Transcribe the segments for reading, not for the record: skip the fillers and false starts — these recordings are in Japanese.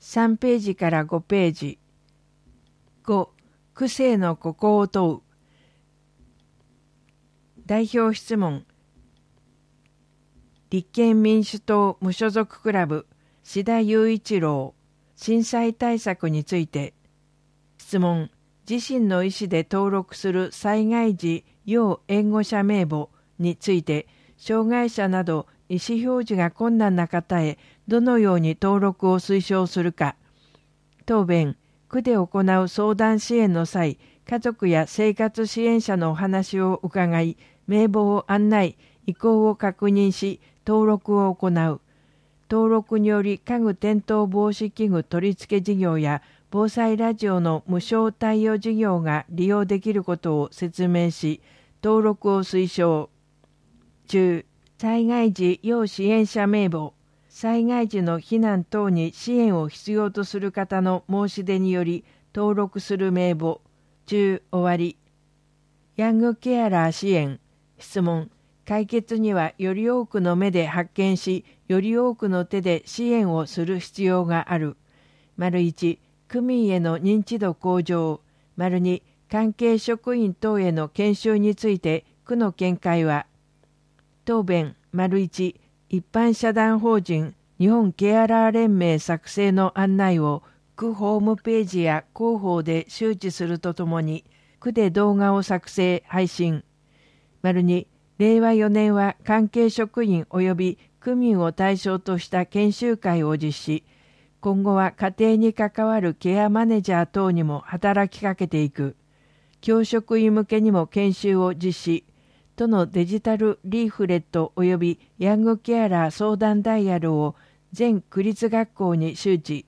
3ページから5ページ。5、区政のここを問う。代表質問。立憲民主党無所属クラブ、志田雄一郎、震災対策について。質問。自身の意思で登録する災害時要援護者名簿について、障害者など意思表示が困難な方へどのように登録を推奨するか。答弁。区で行う相談支援の際、家族や生活支援者のお話を伺い、名簿を案内、意向を確認し、登録を行う。登録により家具転倒防止器具取り付け事業や防災ラジオの無償対応事業が利用できることを説明し、登録を推奨。中、災害時要支援者名簿。災害時の避難等に支援を必要とする方の申し出により登録する名簿。中、終わり。ヤングケアラー支援。質問。解決にはより多くの目で発見し、より多くの手で支援をする必要がある。1、区民への認知度向上。2、関係職員等への研修について区の見解は。答弁。1、一般社団法人日本ケアラー連盟作成の案内を区ホームページや広報で周知するとともに、区で動画を作成・配信。2、令和4年は関係職員及び区民を対象とした研修会を実施。今後は家庭に関わるケアマネージャー等にも働きかけていく。教職員向けにも研修を実施。都のデジタルリーフレット及びヤングケアラー相談ダイヤルを全区立学校に周知。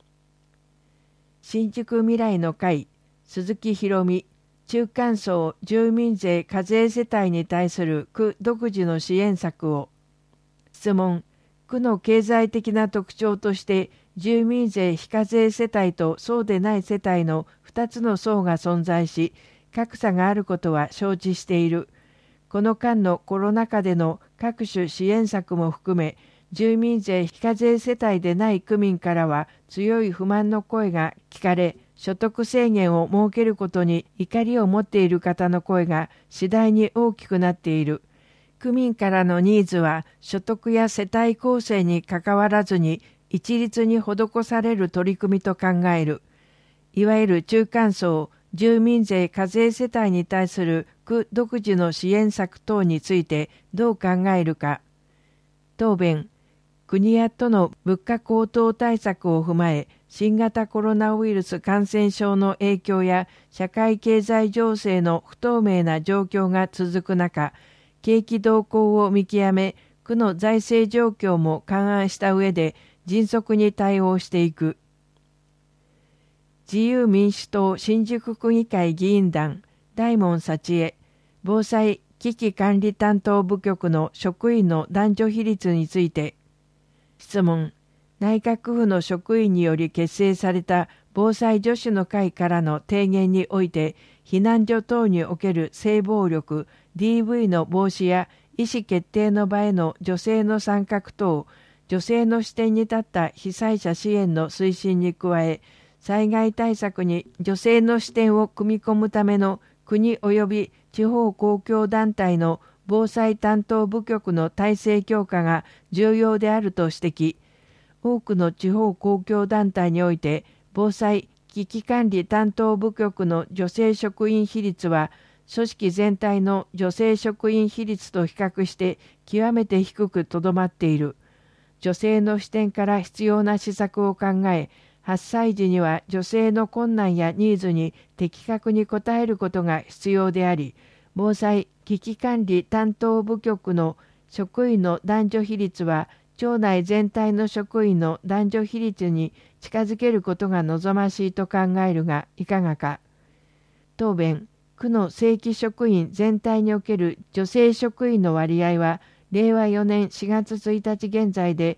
新宿未来の会、鈴木博美、中間層住民税課税世帯に対する区独自の支援策を。質問。区の経済的な特徴として住民税非課税世帯とそうでない世帯の2つの層が存在し、格差があることは承知している。この間のコロナ禍での各種支援策も含め、住民税非課税世帯でない区民からは強い不満の声が聞かれ、所得制限を設けることに怒りを持っている方の声が次第に大きくなっている。区民からのニーズは所得や世帯構成にかかわらずに一律に施される取り組みと考える。いわゆる中間層、住民税課税世帯に対する区独自の支援策等についてどう考えるか。答弁。国や都の物価高騰対策を踏まえ、新型コロナウイルス感染症の影響や社会経済情勢の不透明な状況が続く中、景気動向を見極め、区の財政状況も勘案した上で迅速に対応していく。自由民主党新宿区議会議員団大門幸恵、防災危機管理担当部局の職員の男女比率について。質問。内閣府の職員により結成された防災女子の会からの提言において、避難所等における性暴力、DV の防止や意思決定の場への女性の参画等、女性の視点に立った被災者支援の推進に加え、災害対策に女性の視点を組み込むための国及び地方公共団体の防災担当部局の体制強化が重要であると指摘。多くの地方公共団体において、防災危機管理担当部局の女性職員比率は、組織全体の女性職員比率と比較して極めて低くとどまっている。女性の視点から必要な施策を考え、発災時には女性の困難やニーズに的確に応えることが必要であり、防災危機管理担当部局の職員の男女比率は、町内全体の職員の男女比率に近づけることが望ましいと考えるがいかがか。答弁。区の正規職員全体における女性職員の割合は、令和4年4月1日現在で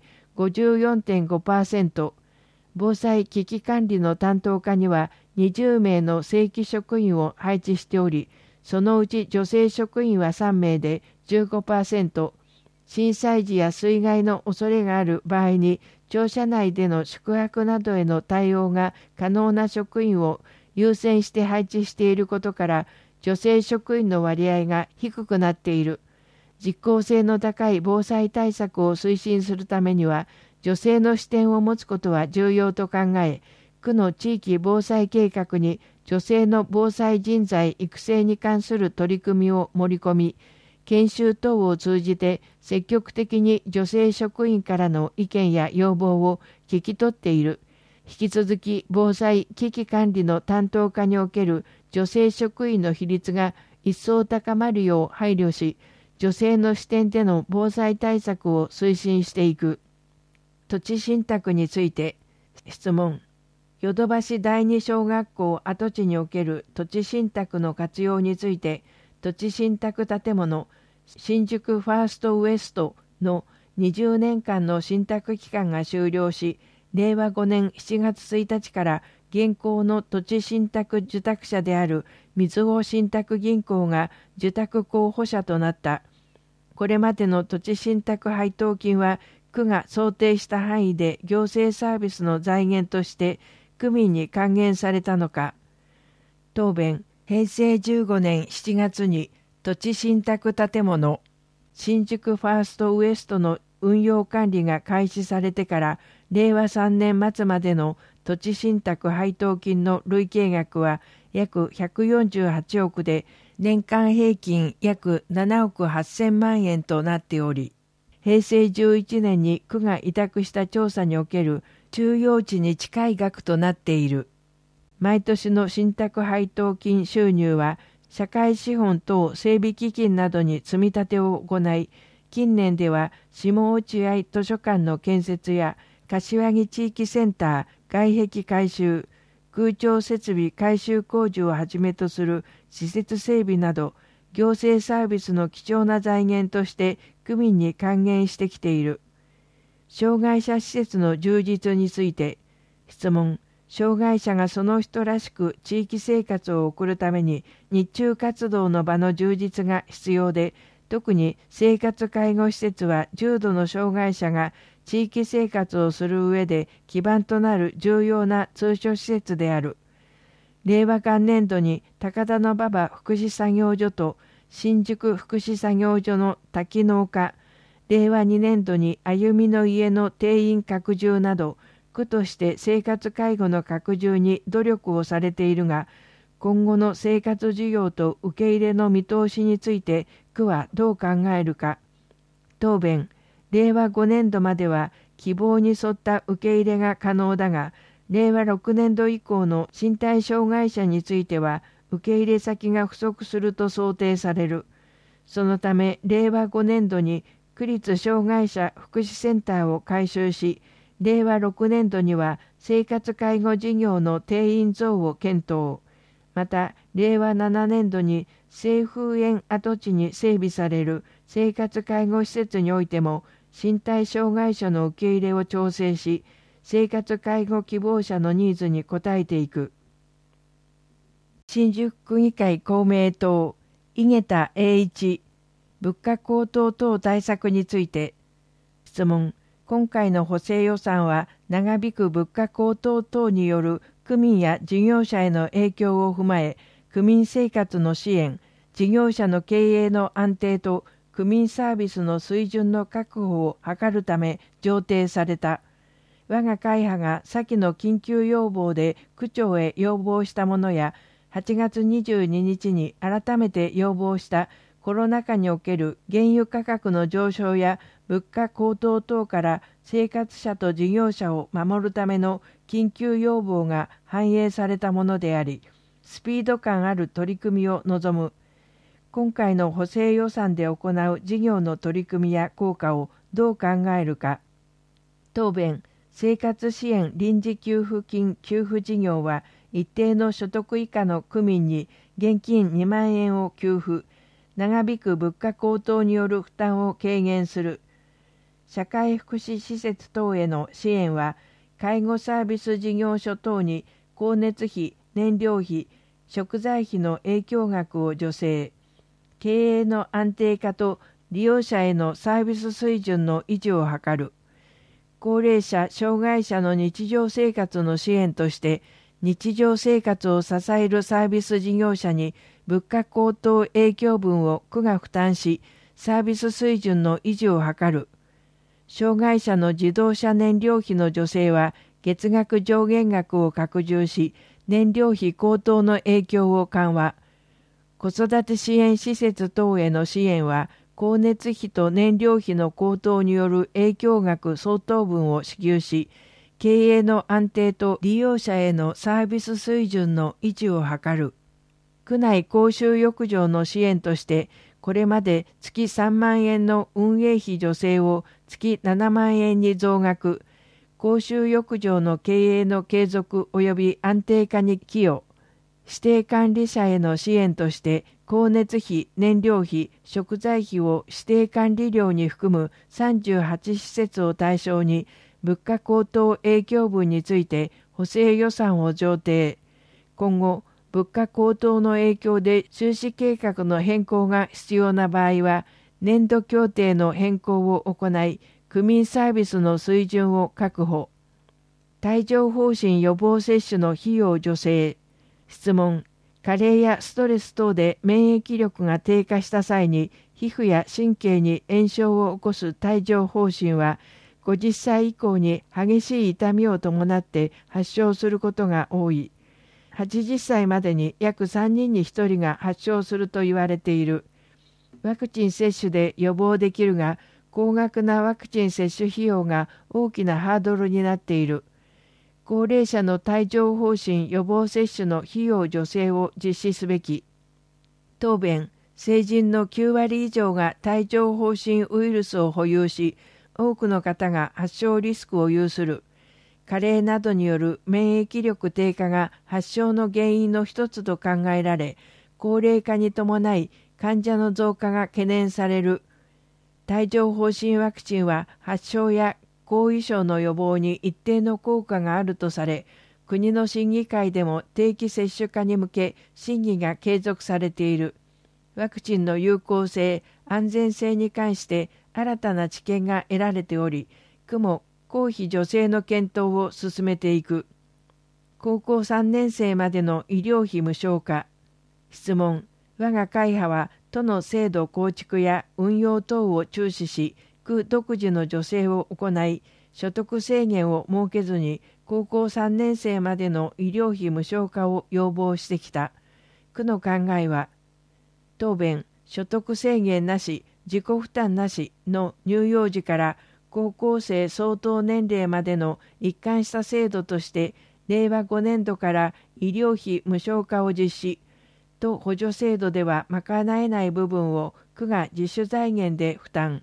54.5%、防災危機管理の担当課には20名の正規職員を配置しており、そのうち女性職員は3名で 15%、震災時や水害の恐れがある場合に庁舎内での宿泊などへの対応が可能な職員を優先して配置していることから、女性職員の割合が低くなっている。実効性の高い防災対策を推進するためには、女性の視点を持つことは重要と考え、区の地域防災計画に女性の防災人材育成に関する取り組みを盛り込み、研修等を通じて積極的に女性職員からの意見や要望を聞き取っている。引き続き防災危機管理の担当課における女性職員の比率が一層高まるよう配慮し、女性の視点での防災対策を推進していく。土地信託について質問。ヨドバシ第二小学校跡地における土地信託の活用について、土地信託建物新宿ファーストウエストの20年間の信託期間が終了し、令和5年7月1日から現行の土地信託受託者であるみずほ信託銀行が受託候補者となった。これまでの土地信託配当金は区が想定した範囲で行政サービスの財源として区民に還元されたのか。答弁。平成15年7月に土地信託建物新宿ファーストウエストの運用管理が開始されてから令和3年末までの土地信託配当金の累計額は約148億で、年間平均約7億8000万円となっており、平成11年に区が委託した調査における中央値に近い額となっている。毎年の信託配当金収入は、社会資本等整備基金などに積み立てを行い、近年では下落合図書館の建設や柏木地域センター外壁改修、空調設備改修工事をはじめとする施設整備など、行政サービスの貴重な財源として区民に還元してきている。障害者施設の充実について質問。障害者がその人らしく地域生活を送るために日中活動の場の充実が必要で、特に生活介護施設は重度の障害者が地域生活をする上で基盤となる重要な通所施設である。令和元年度に高田馬場福祉作業所と新宿福祉作業所の多機能化、令和2年度に歩みの家の定員拡充など、区として生活介護の拡充に努力をされているが、今後の生活需要と受け入れの見通しについて区はどう考えるか。答弁。令和5年度までは希望に沿った受け入れが可能だが、令和6年度以降の身体障害者については受け入れ先が不足すると想定される。そのため令和5年度に区立障害者福祉センターを改修し、令和6年度には生活介護事業の定員増を検討。また、令和7年度に清風園跡地に整備される生活介護施設においても、身体障害者の受け入れを調整し、生活介護希望者のニーズに応えていく。新宿区議会公明党、井桁栄一、物価高騰等対策について質問。今回の補正予算は長引く物価高騰等による区民や事業者への影響を踏まえ、区民生活の支援、事業者の経営の安定と区民サービスの水準の確保を図るため上呈された。我が会派が先の緊急要望で区長へ要望したものや、8月22日に改めて要望したコロナ禍における原油価格の上昇や物価高騰等から生活者と事業者を守るための緊急要望が反映されたものであり、スピード感ある取り組みを望む。今回の補正予算で行う事業の取り組みや効果をどう考えるか。答弁。生活支援臨時給付金給付事業は一定の所得以下の区民に現金2万円を給付。長引く物価高騰による負担を軽減する。社会福祉施設等への支援は、介護サービス事業所等に光熱費、燃料費、食材費の影響額を助成。経営の安定化と利用者へのサービス水準の維持を図る。 高齢者・障害者の日常生活の支援として、日常生活を支えるサービス事業者に物価高騰影響分を区が負担し、サービス水準の維持を図る。障害者の自動車燃料費の助成は月額上限額を拡充し、燃料費高騰の影響を緩和。子育て支援施設等への支援は、光熱費と燃料費の高騰による影響額相当分を支給し、経営の安定と利用者へのサービス水準の維持を図る。区内公衆浴場の支援として、これまで月3万円の運営費助成を月7万円に増額、公衆浴場の経営の継続及び安定化に寄与、指定管理者への支援として、光熱費、燃料費、食材費を指定管理料に含む38施設を対象に、物価高騰影響分について補正予算を上呈。今後、物価高騰の影響で収支計画の変更が必要な場合は、年度協定の変更を行い、区民サービスの水準を確保。帯状疱疹予防接種の費用助成。質問。加齢やストレス等で免疫力が低下した際に皮膚や神経に炎症を起こす帯状疱疹は50歳以降に激しい痛みを伴って発症することが多い。80歳までに約3人に1人が発症すると言われている。ワクチン接種で予防できるが、高額なワクチン接種費用が大きなハードルになっている。高齢者の帯状疱疹予防接種の費用助成を実施すべき。答弁、成人の9割以上が帯状疱疹ウイルスを保有し、多くの方が発症リスクを有する。加齢などによる免疫力低下が発症の原因の一つと考えられ、高齢化に伴い患者の増加が懸念される。帯状疱疹ワクチンは発症や後遺症の予防に一定の効果があるとされ、国の審議会でも定期接種化に向け審議が継続されている。ワクチンの有効性、安全性に関して新たな知見が得られており、区も公費助成の検討を進めていく。高校3年生までの医療費無償化。質問。我が会派は都の制度構築や運用等を注視し、区独自の助成を行い、所得制限を設けずに高校3年生までの医療費無償化を要望してきた。区の考えは、答弁、所得制限なし、自己負担なしの乳幼児から高校生相当年齢までの一貫した制度として、令和5年度から医療費無償化を実施、と補助制度では賄えない部分を区が自主財源で負担。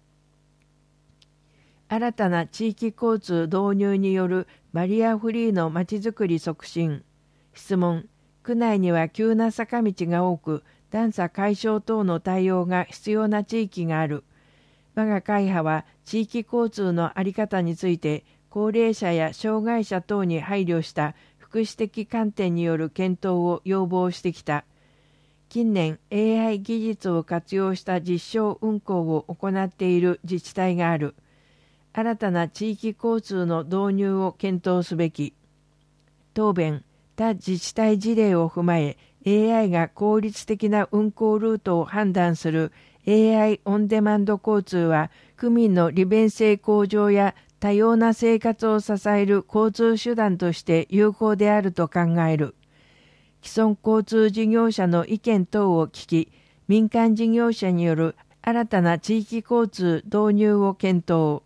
新たな地域交通導入によるバリアフリーのまちづくり促進。質問。区内には急な坂道が多く、段差解消等の対応が必要な地域がある。我が会派は地域交通の在り方について、高齢者や障害者等に配慮した福祉的観点による検討を要望してきた。近年 AI 技術を活用した実証運行を行っている自治体がある。新たな地域交通の導入を検討すべき。答弁、他自治体事例を踏まえ、AI が効率的な運行ルートを判断する AI オンデマンド交通は、区民の利便性向上や多様な生活を支える交通手段として有効であると考える。既存交通事業者の意見等を聞き、民間事業者による新たな地域交通導入を検討。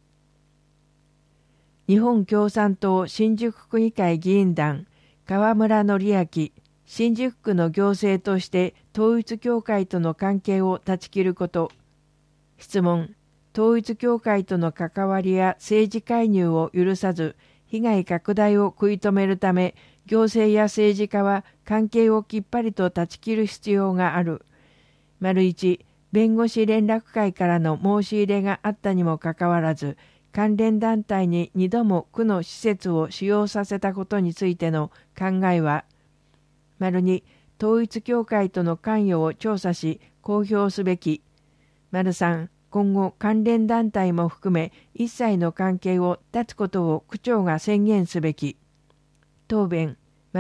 日本共産党新宿区議会議員団、河村則明、新宿区の行政として統一教会との関係を断ち切ること。質問。統一教会との関わりや政治介入を許さず、被害拡大を食い止めるため、行政や政治家は関係をきっぱりと断ち切る必要がある。1、弁護士連絡会からの申し入れがあったにもかかわらず、関連団体に2度も区の施設を使用させたことについての考えは、2、統一教会との関与を調査し公表すべき。3、 今後関連団体も含め一切の関係を断つことを区長が宣言すべき。答弁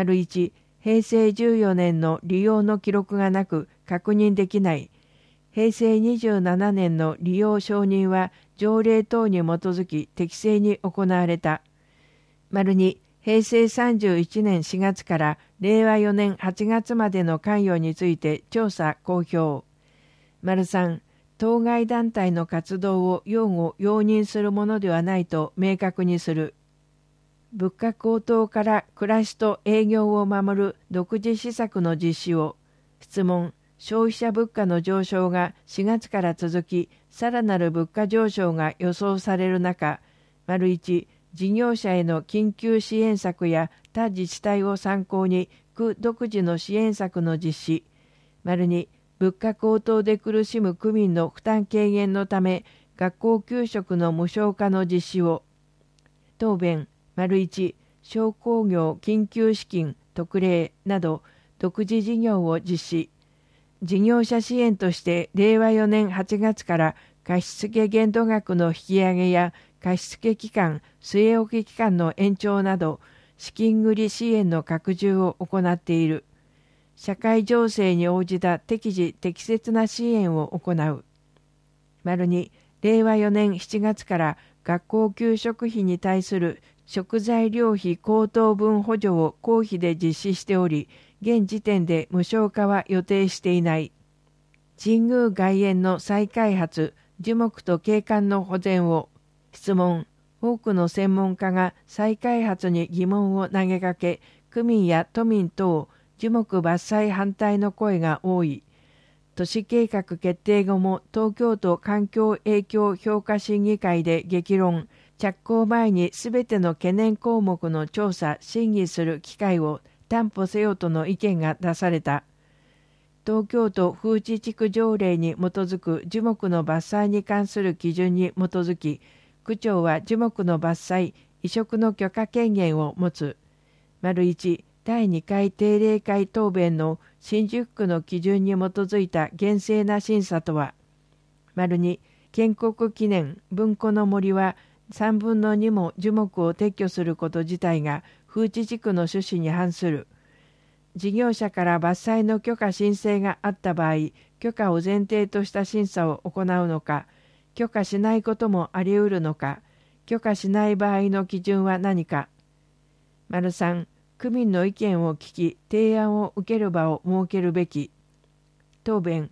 1. 平成14年の利用の記録がなく確認できない。平成27年の利用承認は条例等に基づき適正に行われた。2. 平成31年4月から令和4年8月までの関与について調査公表。3. 当該団体の活動を擁護容認するものではないと明確にする。物価高騰から暮らしと営業を守る独自施策の実施を。質問。消費者物価の上昇が4月から続き、さらなる物価上昇が予想される中、1. 事業者への緊急支援策や他自治体を参考に区独自の支援策の実施。2. 物価高騰で苦しむ区民の負担軽減のため、学校給食の無償化の実施を。答弁 1. 商工業緊急資金特例など独自事業を実施。事業者支援として令和4年8月から貸付限度額の引き上げや貸付期間、据え置き期間の延長など資金繰り支援の拡充を行っている。社会情勢に応じた適時適切な支援を行う。2. 令和4年7月から学校給食費に対する食材料費高騰分補助を公費で実施しており、現時点で無償化は予定していない。神宮外苑の再開発、樹木と景観の保全を。質問。多くの専門家が再開発に疑問を投げかけ、区民や都民等、樹木伐採反対の声が多い。都市計画決定後も東京都環境影響評価審議会で激論、着工前にすべての懸念項目の調査・審議する機会を担保せよとの意見が出された。東京都風致地区条例に基づく樹木の伐採に関する基準に基づき、区長は樹木の伐採、移植の許可権限を持つ。1. 第2回定例会答弁の新宿区の基準に基づいた厳正な審査とは。2. 建国記念文庫の森は3分の2も樹木を撤去すること自体が風致地区の趣旨に反する。事業者から伐採の許可申請があった場合、許可を前提とした審査を行うのか、許可しないこともあり得るのか、許可しない場合の基準は何か。3. 区民の意見を聞き、提案を受ける場を設けるべき。答弁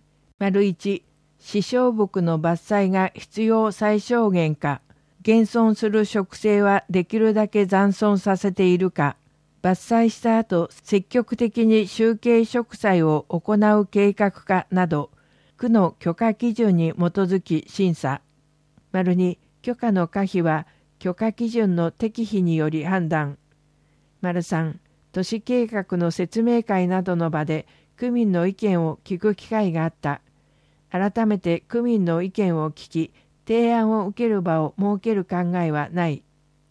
1. 視床木の伐採が必要最小限か、現存する植生はできるだけ残存させているか、伐採した後積極的に集計植栽を行う計画かなど、区の許可基準に基づき審査。2. 許可の可否は許可基準の適否により判断。3. 都市計画の説明会などの場で区民の意見を聞く機会があった。改めて区民の意見を聞き、提案を受ける場を設ける考えはない。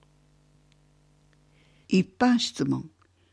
一般質問。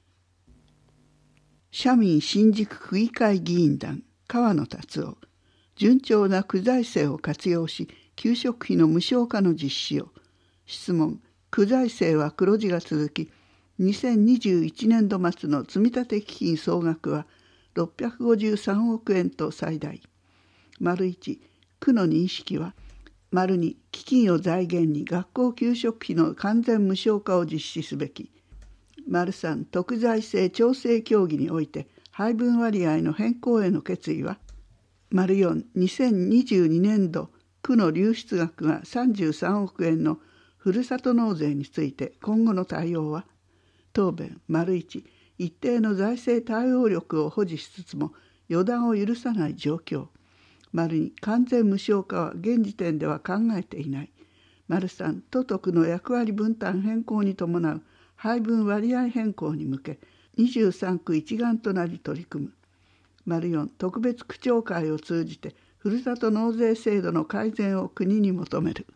社民新宿区議会議員団川野達夫。順調な区財政を活用し、給食費の無償化の実施を。質問。区財政は黒字が続き、2021年度末の積立基金総額は653億円と最大。1. 区の認識は、2. 基金を財源に学校給食費の完全無償化を実施すべき。3. 特財政調整協議において配分割合の変更への決意は。4. 2022年度区の流出額が33億円のふるさと納税について今後の対応は。答弁 1. 一定の財政対応力を保持しつつも予断を許さない状況。2. 完全無償化は現時点では考えていない。3. 都と区の役割分担変更に伴う配分割合変更に向け23区一丸となり取り組む。4. 特別区長会を通じてふるさと納税制度の改善を国に求める。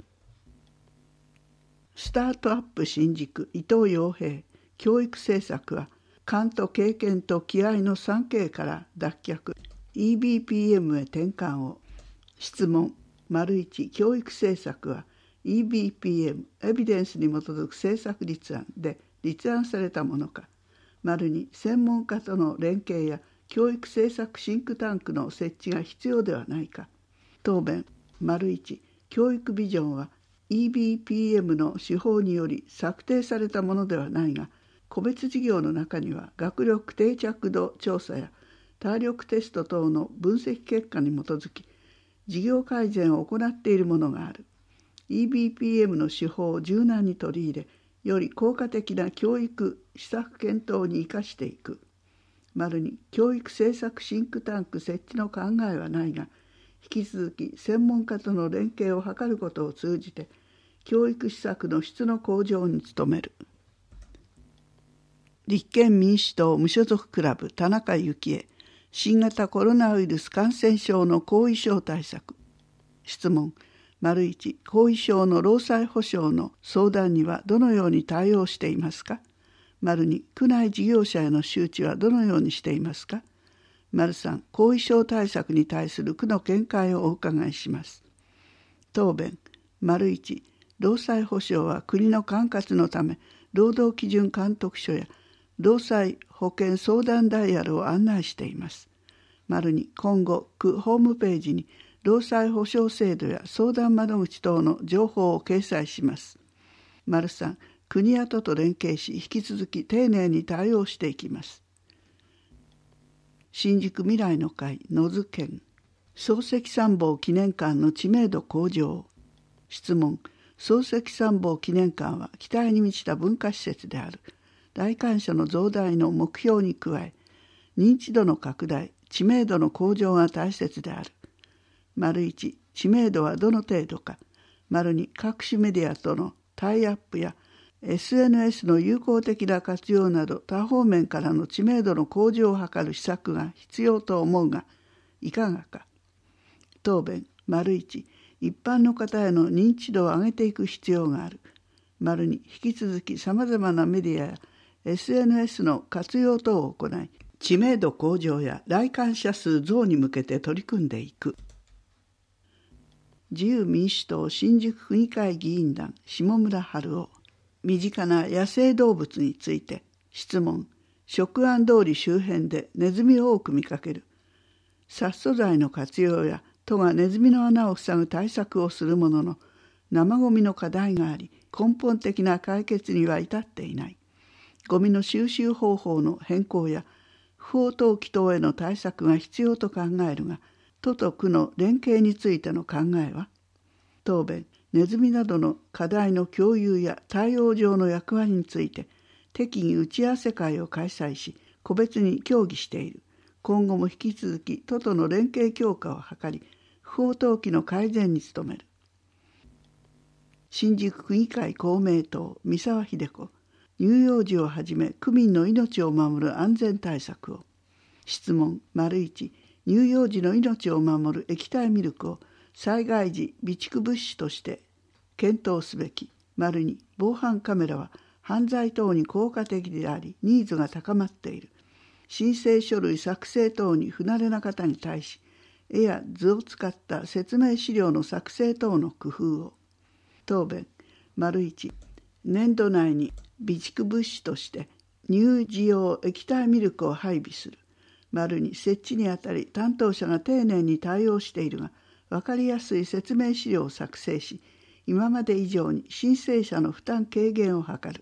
スタートアップ新宿伊藤洋平。教育政策は勘と経験と気合の 3K から脱却 EBPM へ転換を。質問。 1教育政策は EBPM エビデンスに基づく政策立案で立案されたものか。2専門家との連携や教育政策シンクタンクの設置が必要ではないか。答弁。1教育ビジョンは EBPM の手法により策定されたものではないが、個別事業の中には学力定着度調査や体力テスト等の分析結果に基づき事業改善を行っているものがある。EBPM の手法を柔軟に取り入れ、より効果的な教育施策検討に生かしていく。2教育政策シンクタンク設置の考えはないが、引き続き専門家との連携を図ることを通じて教育施策の質の向上に努める。立憲民主党無所属クラブ田中幸恵、新型コロナウイルス感染症の後遺症対策。質問。1後遺症の労災保障の相談にはどのように対応していますか。2区内事業者への周知はどのようにしていますか。3後遺症対策に対する区の見解をお伺いします。答弁。1労災保障は国の管轄のため労働基準監督署や労災保険相談ダイヤルを案内しています。2今後区ホームページに労災保障制度や相談窓口等の情報を掲載します。3国や都と連携し引き続き丁寧に対応していきます。新宿未来の会野津健、漱石三宝記念館の知名度向上。質問。漱石三宝記念館は期待に満ちた文化施設である。来館者の増大の目標に加え、認知度の拡大、知名度の向上が大切である。1知名度はどの程度か。2各種メディアとのタイアップや SNS の有効的な活用など多方面からの知名度の向上を図る施策が必要と思うが、いかがか。答弁。1一般の方への認知度を上げていく必要がある。2引き続きさまざまなメディアや SNS の活用等を行い、知名度向上や来館者数増に向けて取り組んでいく。自由民主党新宿区議会議員団下村春夫、身近な野生動物について質問。食案通り周辺でネズミを多く見かける。殺素剤の活用や都がネズミの穴を塞ぐ対策をするものの、生ゴミの課題があり、根本的な解決には至っていない。ゴミの収集方法の変更や不法投棄等への対策が必要と考えるが、都と区の連携についての考えは。答弁。ネズミなどの課題の共有や対応上の役割について適宜打ち合わせ会を開催し、個別に協議している。今後も引き続き都との連携強化を図り、不法投棄の改善に努める。新宿区議会公明党三沢秀子、乳幼児をはじめ区民の命を守る安全対策を。質問。1乳幼児の命を守る液体ミルクを災害時備蓄物資として検討すべき。2防犯カメラは犯罪等に効果的でありニーズが高まっている。申請書類作成等に不慣れな方に対し、絵や図を使った説明資料の作成等の工夫を。答弁。1年度内に備蓄物資として乳児用液体ミルクを配備する。2設置にあたり担当者が丁寧に対応しているが、分かりやすい説明資料を作成し、今まで以上に申請者の負担軽減を図る。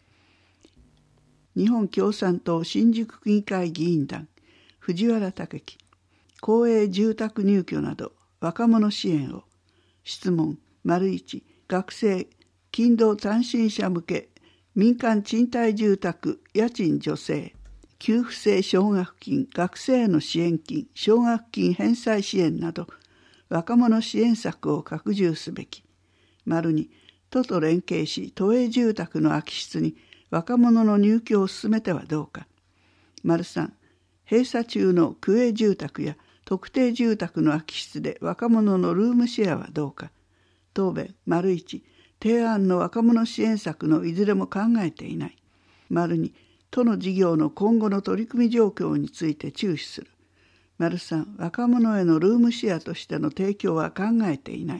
日本共産党新宿区議会議員団藤原武樹、公営住宅入居など若者支援を。質問。1学生勤労単身者向け民間賃貸住宅家賃助成、給付制奨学金、学生への支援金、奨学金返済支援など若者支援策を拡充すべき。2都と連携し都営住宅の空き室に若者の入居を進めてはどうか。3閉鎖中の区営住宅や特定住宅の空き室で若者のルームシェアはどうか。答弁。1提案の若者支援策のいずれも考えていない。2都の事業の今後の取り組み状況について注視する。 3、若者へのルームシェアとしての提供は考えていない。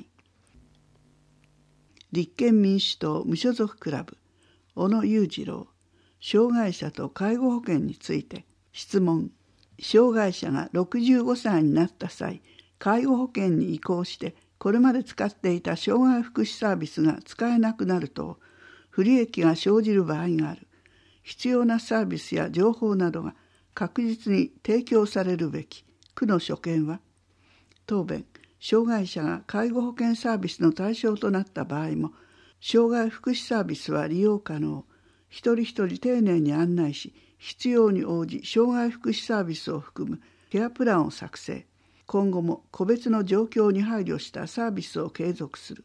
立憲民主党無所属クラブ、小野裕次郎、障害者と介護保険について質問。障害者が65歳になった際、介護保険に移行してこれまで使っていた障害福祉サービスが使えなくなると不利益が生じる場合がある。必要なサービスや情報などが確実に提供されるべき。区の所見は。答弁。障害者が介護保険サービスの対象となった場合も、障害福祉サービスは利用可能。一人一人丁寧に案内し、必要に応じ障害福祉サービスを含むケアプランを作成。今後も個別の状況に配慮したサービスを継続する。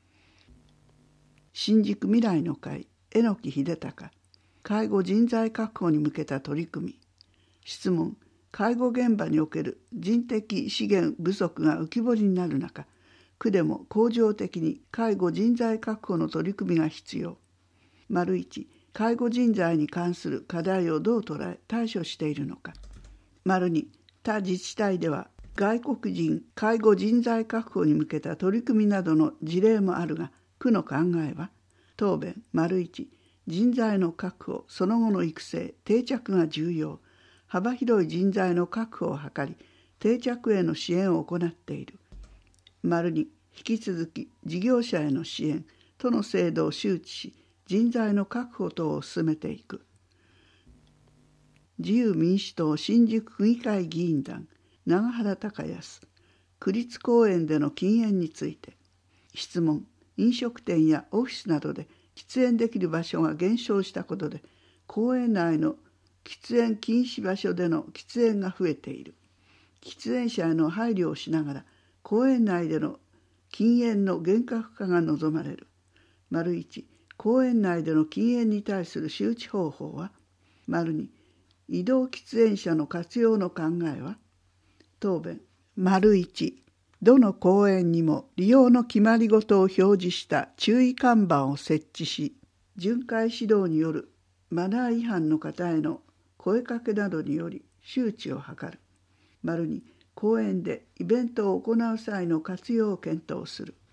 新宿未来の会、榎木秀隆、介護人材確保に向けた取り組み。質問。介護現場における人的資源不足が浮き彫りになる中、区でも恒常的に介護人材確保の取り組みが必要。1、介護人材に関する課題をどう捉え対処しているのか。2、他自治体では外国人介護人材確保に向けた取り組みなどの事例もあるが、区の考えは。答弁。1、人材の確保、その後の育成、定着が重要。幅広い人材の確保を図り、定着への支援を行っている。2、引き続き事業者への支援、都の制度を周知し、人材の確保等を進めていく。自由民主党新宿区議会議員団、永原孝康、区立公園での禁煙について。質問。飲食店やオフィスなどで喫煙できる場所が減少したことで、公園内の喫煙禁止場所での喫煙が増えている。喫煙者への配慮をしながら、公園内での禁煙の厳格化が望まれる。1、公園内での禁煙に対する周知方法は。2、移動喫煙者の活用の考えは。答弁。1、どの公園にも利用の決まり事を表示した注意看板を設置し、巡回指導によるマナー違反の方への声かけなどにより周知を図る。2、公園でイベントを行う際の活用を検討する。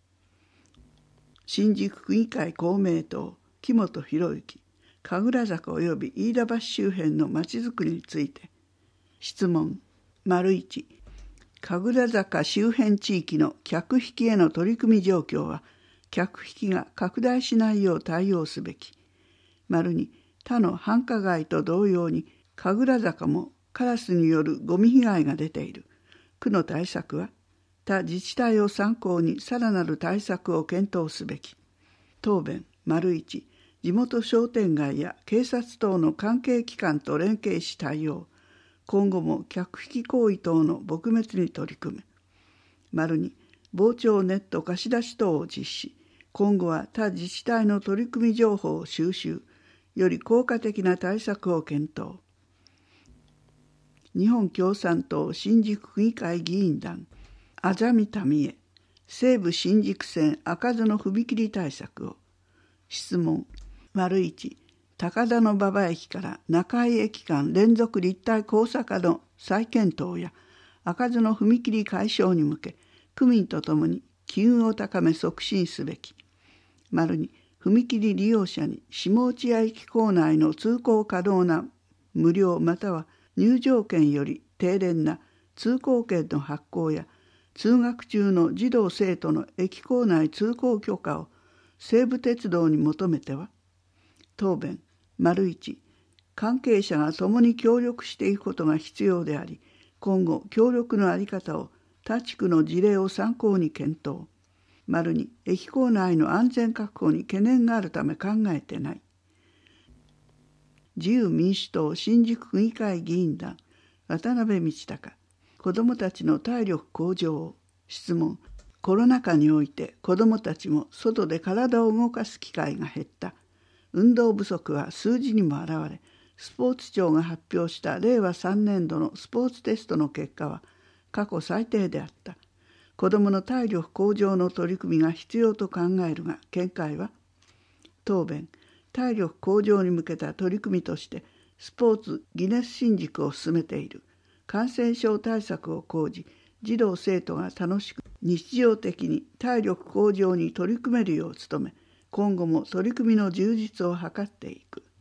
新宿区議会公明党木本博之、神楽坂及び飯田橋周辺のまちづくりについて。質問。1、神楽坂周辺地域の客引きへの取り組み状況は、客引きが拡大しないよう対応すべき。2、他の繁華街と同様に神楽坂もカラスによるゴミ被害が出ている。区の対策は。他自治体を参考にさらなる対策を検討すべき。答弁。1、地元商店街や警察等の関係機関と連携し対応。今後も客引き行為等の撲滅に取り組む。2、傍聴ネット貸し出し等を実施。今後は他自治体の取り組み情報を収集、より効果的な対策を検討。日本共産党新宿区議会議員団、あざみ民恵、西武新宿線開かずの踏切対策を。質問。1、高田馬場駅から中井駅間連続立体交差化の再検討や開かずの踏切解消に向け、区民とともに機運を高め促進すべき。2、踏切利用者に下落合駅構内の通行可能な無料または入場券より低廉な通行券の発行や、通学中の児童生徒の駅構内通行許可を西武鉄道に求めては。答弁。1、関係者が共に協力していくことが必要であり、今後協力の在り方を他地区の事例を参考に検討。2、駅構内の安全確保に懸念があるため考えてない。自由民主党新宿区議会議員団、渡辺道隆、子どもたちの体力向上を。質問。コロナ禍において子どもたちも外で体を動かす機会が減った。運動不足は数字にも表れ、スポーツ庁が発表した令和3年度のスポーツテストの結果は過去最低であった。子どもの体力向上の取り組みが必要と考えるが、見解は。答弁。体力向上に向けた取り組みとしてスポーツギネス新宿を進めている。 感染症対策を講じ、児童生徒が楽しく日常的に体力向上に取り組めるよう努め、今後も取り組みの充実を図っていく。